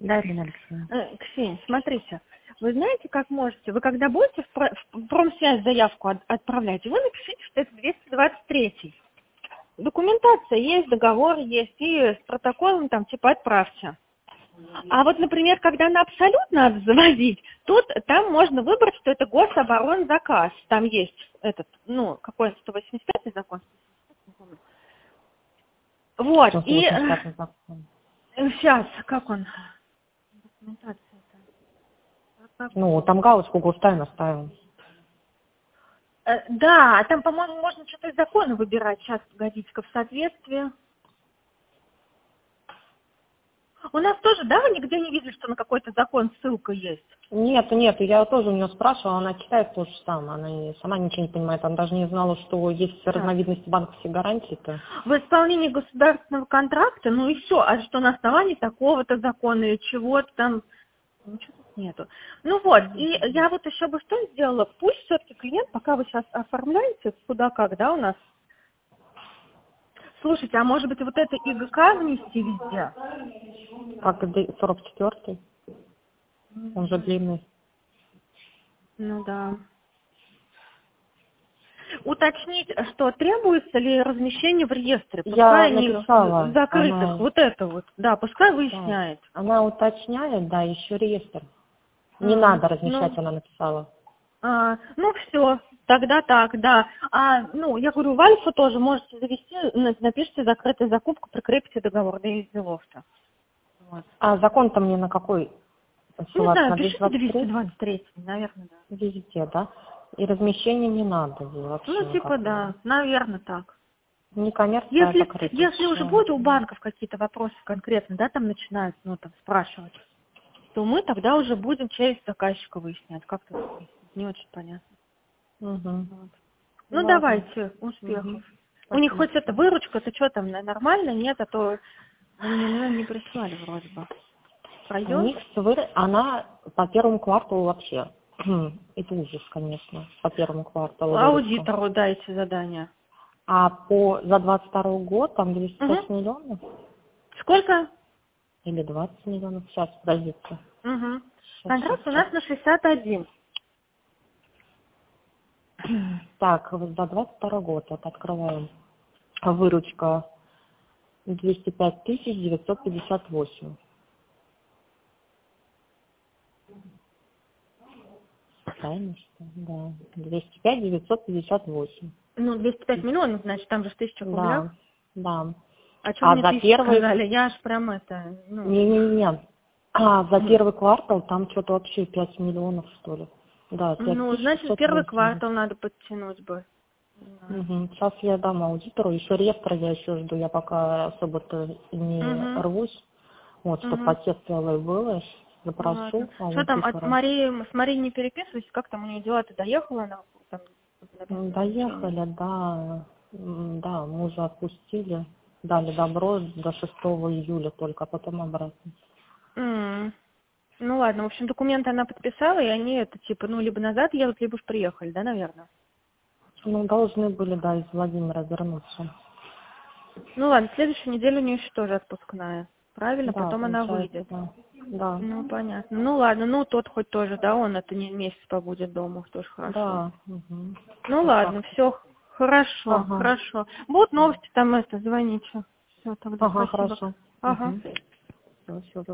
Да, Ирина Алексеевна. Ксения, смотрите, вы знаете, как можете, вы когда будете в промсвязь заявку отправлять, вы напишите, что это 223. Документация есть, договор есть, и с протоколом там типа отправьте. А вот, например, когда на абсолют надо заводить, там можно выбрать, что это гособоронзаказ. Там есть этот, какой 185 закон. Вот, и 185 закон. сейчас, как он? Документация-то. Там галочку густая ставим. Да, там, по-моему, можно что-то из закона выбирать. Сейчас, погодите-ка, в соответствии. У нас тоже, да, вы нигде не видели, что на какой-то закон ссылка есть? Нет, я тоже у нее спрашивала, она читает то же самое, она сама ничего не понимает, она даже не знала, что есть разновидности банковских гарантий-то. В исполнении государственного контракта, и все, а что на основании такого-то закона или чего-то там, ничего тут нету. И я вот еще бы что сделала, пусть все-таки клиент, пока вы сейчас оформляете, куда как, да, у нас, слушайте, а может быть вот это ИГК внести везде? Как 44-й, он же длинный. Ну да. Уточнить, что требуется ли размещение в реестре, Я пускай они написала, в закрытых, она, вот это вот, да, пускай да, выясняет. она уточняет, да, еще реестр. Не надо размещать, она написала. Все, тогда так, да. Я говорю, в Альфа тоже можете завести, напишите закрытую закупку, прикрепите договор, да и делов-то. Вот. А закон-то мне на какой Не ссылаться? знаю, На пишите 223? 223, наверное, да. Везде, да? И размещение не надо вообще никак. Да, наверное, так. Не коммерция, а закрытие. Если уже будут у банков какие-то вопросы конкретно, да, там начинают, спрашивать, то мы тогда уже будем через заказчика выяснять, как-то не очень понятно. Угу. Вот. Ладно. Давайте, успехов. У них хоть эта выручка, то что там, нормально, нет, а то вы не прислали вроде бы. У них она по первому кварталу вообще. Это ужас, конечно, по первому кварталу выручка. Аудитору дайте задание. А за 22 год там 205 миллионов? Сколько? Или 20 миллионов? Сейчас, подождите. Контракт у нас на 61. Так, за 22 год вот открываем. Выручка 205 958. Правильно, что? Да. 205 958. 205 миллионов, значит, там же в тысячах рублях. Да. А что мне за первый... сказали? Я аж прям Не. За первый квартал там что-то вообще 5 миллионов, что ли. Да, 5 значит, первый квартал надо подтянуть бы. Сейчас я дам аудитору, еще реестр я еще жду, я пока особо-то не рвусь. Вот, чтобы по тестовой было, запрошу Что там, с Марией не переписывайся, как там у нее дела-то, доехала она? Доехали, да. Да, мы уже отпустили, дали добро до 6 июля только, а потом обратно. Ладно, в общем, документы она подписала, и они либо назад едут, либо уж приехали, да, наверное? Должны были, да, из Владимира вернуться. Ладно, в следующую неделю у нее еще тоже отпускная. Правильно? Да, Потом она выйдет. Да. Понятно. Ладно, тот хоть тоже, да, он это не месяц побудет дома, тоже хорошо. Да. Ладно, все хорошо. Будут новости, там звоните. Все, тогда спасибо. Хорошо. Все.